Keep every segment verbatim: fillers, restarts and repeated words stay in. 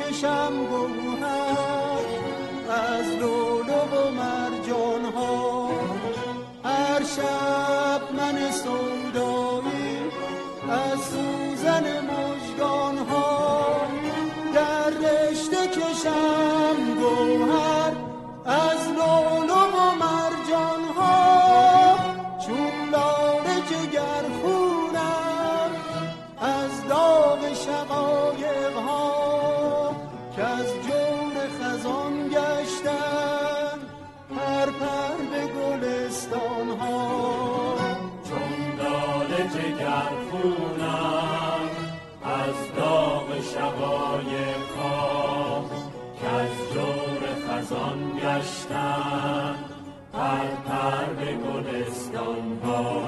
کشم گوهر از لولو و مرجان ها. هر شب من سودایی از سوزن مژگان ها، در رشته کشم گوهر از لولو و مرجان ها. چون لاله جگر خونم از داغ شقایق ها، که از جور خزان گشتن پر پر به گلستان ها. چون لاله جگر خونم از داغ شقایق ها، که از جور خزان گشتن پر پر به گلستان ها.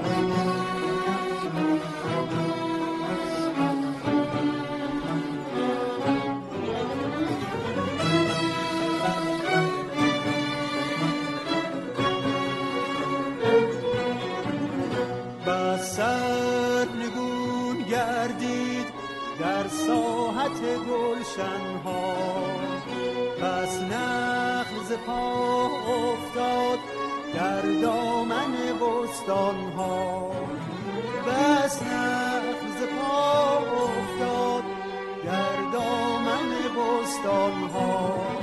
سرنگون گردید در ساحت گلشن ها، پس نخل ز پا افتاد در دامن بستان ها. پس نخل ز پا افتاد در دامن بستان ها.